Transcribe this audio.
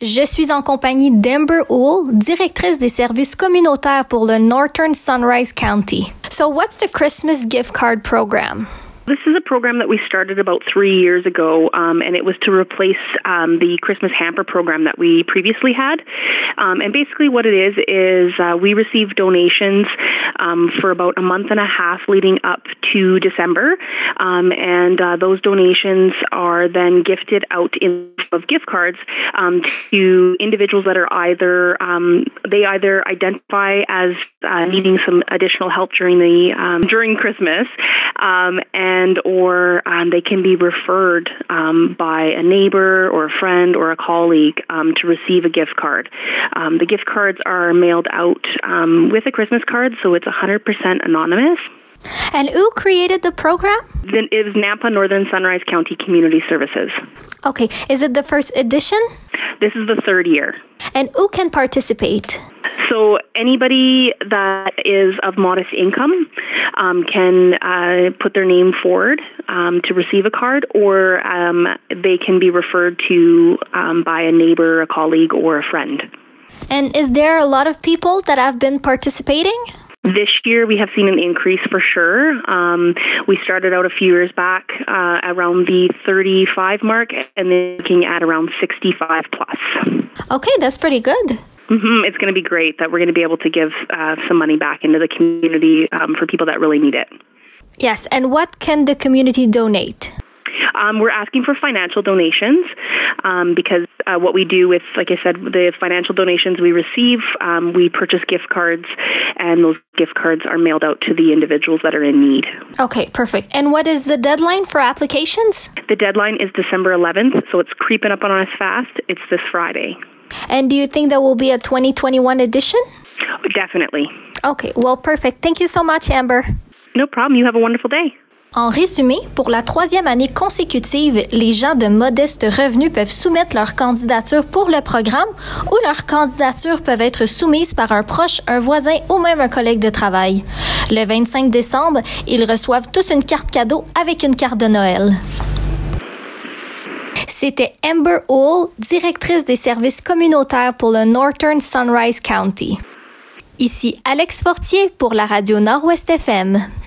Je suis en compagnie d'Amber Oul, directrice des services communautaires pour le Northern Sunrise County. So what's the Christmas gift card program? This is a program that we started about 3 years ago, and it was to replace the Christmas hamper program that we previously had. And basically what it is we receive donations for about a month and a half leading up to December, and those donations are then gifted out in of gift cards to individuals that are either identify as needing some additional help during Christmas, or they can be referred by a neighbor or a friend or a colleague to receive a gift card. The gift cards are mailed out with a Christmas card, so it's 100% anonymous. And who created the program? It was Nampa Northern Sunrise County Community Services. Okay. Is it the first edition? This is the third year. And who can participate? So anybody that is of modest income can put their name forward to receive a card, or they can be referred to by a neighbor, a colleague, or a friend. And is there a lot of people that have been participating? This year, we have seen an increase for sure. We started out a few years back around the 35 mark, and then looking at around 65 plus. Okay, that's pretty good. It's going to be great that we're going to be able to give some money back into the community for people that really need it. Yes, and what can the community donate? We're asking for financial donations because what we do with, like I said, the financial donations we receive, we purchase gift cards, and those gift cards are mailed out to the individuals that are in need. Okay, perfect. And what is the deadline for applications? The deadline is December 11th, so it's creeping up on us fast. It's this Friday. And do you think there will be a 2021 edition? Definitely. Okay, well, perfect. Thank you so much, Amber. No problem. You have a wonderful day. En résumé, pour la 3e année consécutive, les gens de modestes revenus peuvent soumettre leur candidature pour le programme, ou leurs candidatures peuvent être soumises par un proche, un voisin ou même un collègue de travail. Le 25 décembre, ils reçoivent tous une carte cadeau avec une carte de Noël. C'était Amber Oul, directrice des services communautaires pour le Northern Sunrise County. Ici Alex Fortier pour la radio Nord-Ouest FM.